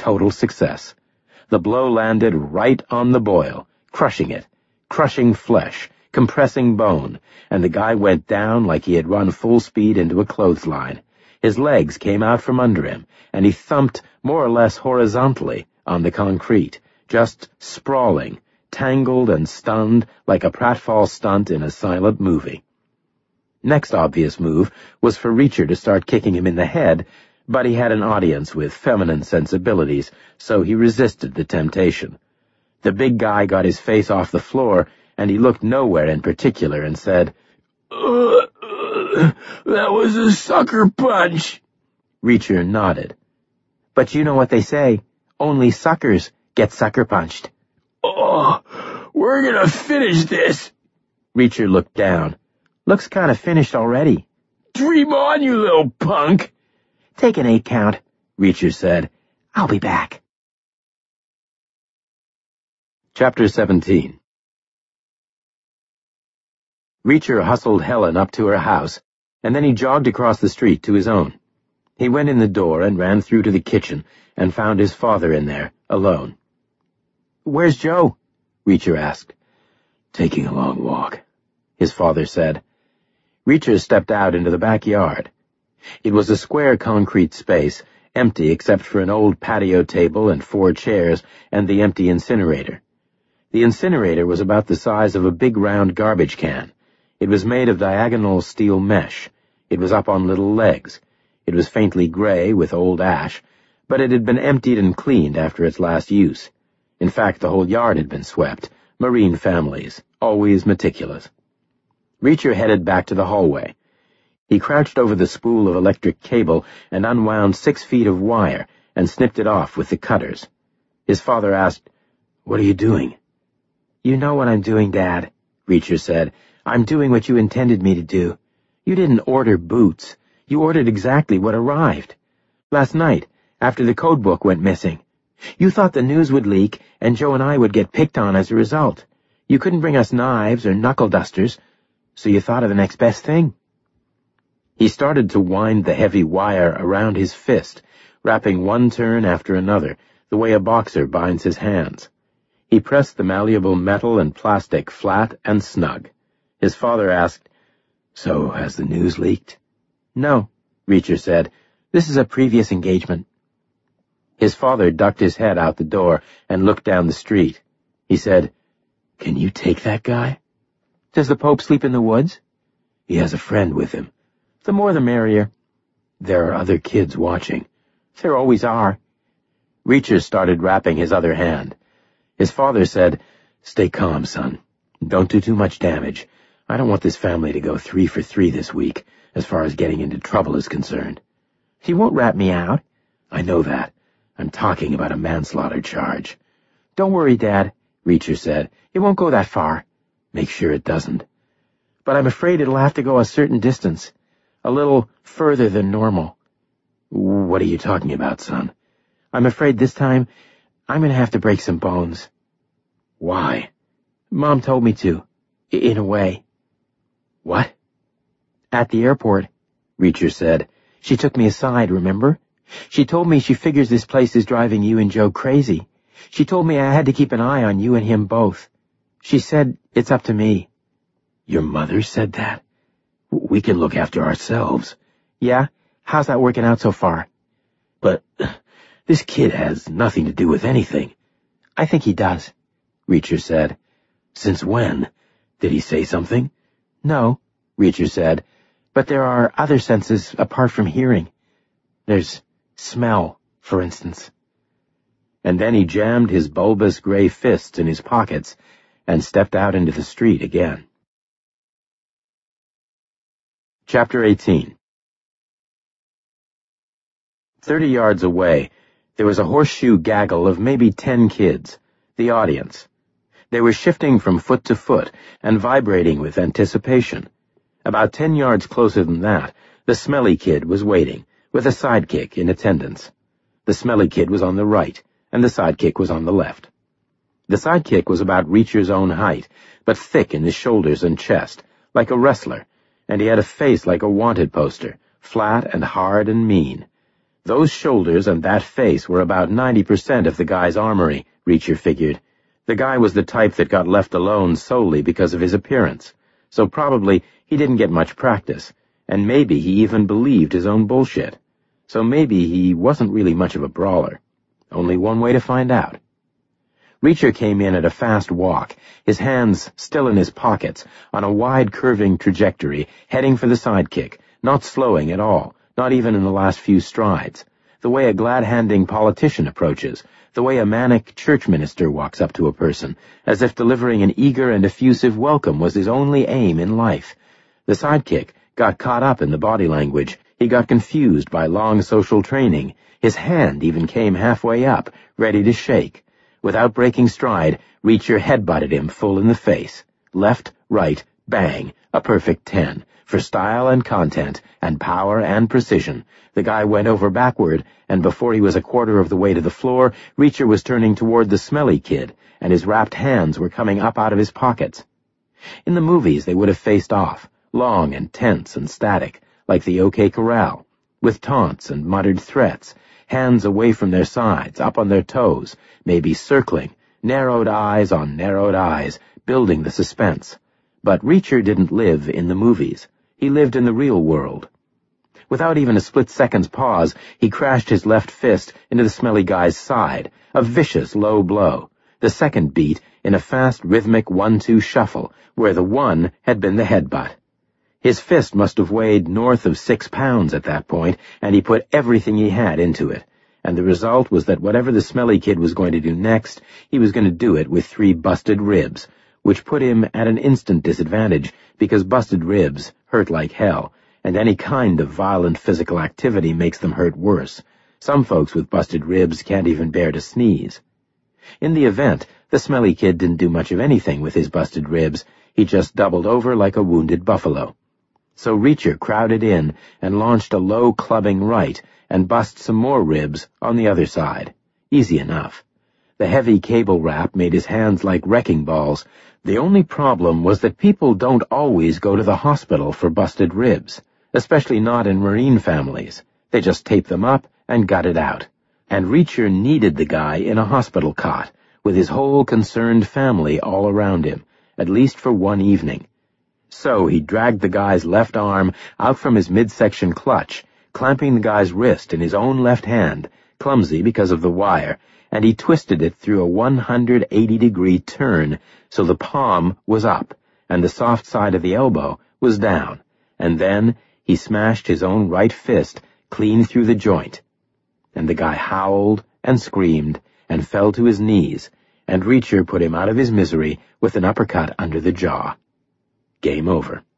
total success. The blow landed right on the boil, crushing it, crushing flesh, compressing bone, and the guy went down like he had run full speed into a clothesline. His legs came out from under him, and he thumped more or less horizontally on the concrete, just sprawling, tangled and stunned like a pratfall stunt in a silent movie. Next obvious move was for Reacher to start kicking him in the head, but he had an audience with feminine sensibilities, so he resisted the temptation. The big guy got his face off the floor, and he looked nowhere in particular and said, "That was a sucker punch." Reacher nodded. "But you know what they say, only suckers get sucker punched." "Oh, we're gonna finish this." Reacher looked down. "Looks kinda finished already." "Dream on, you little punk." "Take an 8 count, Reacher said. "I'll be back." Chapter 17. Reacher hustled Helen up to her house, and then he jogged across the street to his own. He went in the door and ran through to the kitchen and found his father in there, alone. "Where's Joe?" Reacher asked. "Taking a long walk," his father said. Reacher stepped out into the backyard. It was a square concrete space, empty except for an old patio table and 4 chairs and the empty incinerator. The incinerator was about the size of a big round garbage can. It was made of diagonal steel mesh. It was up on little legs. It was faintly gray with old ash, but it had been emptied and cleaned after its last use. In fact, the whole yard had been swept. Marine families, always meticulous. Reacher headed back to the hallway. He crouched over the spool of electric cable and unwound 6 feet of wire and snipped it off with the cutters. His father asked, "What are you doing?" "You know what I'm doing, Dad," Reacher said. "I'm doing what you intended me to do. You didn't order boots. You ordered exactly what arrived. Last night, after the code book went missing. You thought the news would leak, and Joe and I would get picked on as a result. You couldn't bring us knives or knuckle dusters, so you thought of the next best thing." He started to wind the heavy wire around his fist, wrapping one turn after another, the way a boxer binds his hands. He pressed the malleable metal and plastic flat and snug. His father asked, "So, has the news leaked?" "No," Reacher said. "This is a previous engagement." His father ducked his head out the door and looked down the street. He said, "Can you take that guy?" "Does the Pope sleep in the woods?" "He has a friend with him." "The more the merrier." "There are other kids watching." "There always are." Reacher started wrapping his other hand. His father said, "Stay calm, son. Don't do too much damage. I don't want this family to go 3 for 3 this week, as far as getting into trouble is concerned." "He won't rat me out." "I know that. I'm talking about a manslaughter charge." "Don't worry, Dad," Reacher said. "It won't go that far." "Make sure it doesn't." "But I'm afraid it'll have to go a certain distance. A little further than normal." "What are you talking about, son?" "I'm afraid this time I'm going to have to break some bones." "Why?" "Mom told me to, in a way." "What?" "At the airport," Reacher said. "She took me aside, remember? She told me she figures this place is driving you and Joe crazy. She told me I had to keep an eye on you and him both. She said it's up to me." "Your mother said that? We can look after ourselves." "Yeah? How's that working out so far?" "But this kid has nothing to do with anything." "I think he does," Reacher said. "Since when? Did he say something?" "No," Reacher said, "but there are other senses apart from hearing. There's smell, for instance." And then he jammed his bulbous gray fists in his pockets and stepped out into the street again. Chapter 18. 30 yards away, there was a horseshoe gaggle of maybe 10 kids, the audience. They were shifting from foot to foot and vibrating with anticipation. About 10 yards closer than that, the smelly kid was waiting, with a sidekick in attendance. The smelly kid was on the right, and the sidekick was on the left. The sidekick was about Reacher's own height, but thick in his shoulders and chest, like a wrestler, and he had a face like a wanted poster, flat and hard and mean. Those shoulders and that face were about 90% of the guy's armory, Reacher figured. The guy was the type that got left alone solely because of his appearance, so probably he didn't get much practice, and maybe he even believed his own bullshit. So maybe he wasn't really much of a brawler. Only one way to find out. Reacher came in at a fast walk, his hands still in his pockets, on a wide curving trajectory, heading for the sidekick, not slowing at all, not even in the last few strides, the way a glad-handing politician approaches, the way a manic church minister walks up to a person, as if delivering an eager and effusive welcome was his only aim in life. The sidekick got caught up in the body language. He got confused by long social training. His hand even came halfway up, ready to shake. Without breaking stride, Reacher headbutted him full in the face. Left, right, bang, a perfect 10. For style and content, and power and precision. The guy went over backward, and before he was a quarter of the way to the floor, Reacher was turning toward the smelly kid, and his wrapped hands were coming up out of his pockets. In the movies they would have faced off, long and tense and static, like the OK Corral, with taunts and muttered threats, hands away from their sides, up on their toes, maybe circling, narrowed eyes on narrowed eyes, building the suspense. But Reacher didn't live in the movies. He lived in the real world. Without even a split-second's pause, he crashed his left fist into the smelly guy's side, a vicious low blow, the second beat in a fast rhythmic 1-2 shuffle, where the 1 had been the headbutt. His fist must have weighed north of 6 pounds at that point, and he put everything he had into it. And the result was that whatever the smelly kid was going to do next, he was going to do it with 3 busted ribs, which put him at an instant disadvantage, because busted ribs hurt like hell, and any kind of violent physical activity makes them hurt worse. Some folks with busted ribs can't even bear to sneeze. In the event, the smelly kid didn't do much of anything with his busted ribs. He just doubled over like a wounded buffalo. So Reacher crowded in and launched a low clubbing right and bust some more ribs on the other side. Easy enough. The heavy cable wrap made his hands like wrecking balls. The only problem was that people don't always go to the hospital for busted ribs, especially not in Marine families. They just tape them up and gut it out. And Reacher needed the guy in a hospital cot, with his whole concerned family all around him, at least for one evening. So he dragged the guy's left arm out from his midsection clutch, clamping the guy's wrist in his own left hand, clumsy because of the wire, and he twisted it through a 180-degree turn so the palm was up and the soft side of the elbow was down, and then he smashed his own right fist clean through the joint. And the guy howled and screamed and fell to his knees, and Reacher put him out of his misery with an uppercut under the jaw. Game over.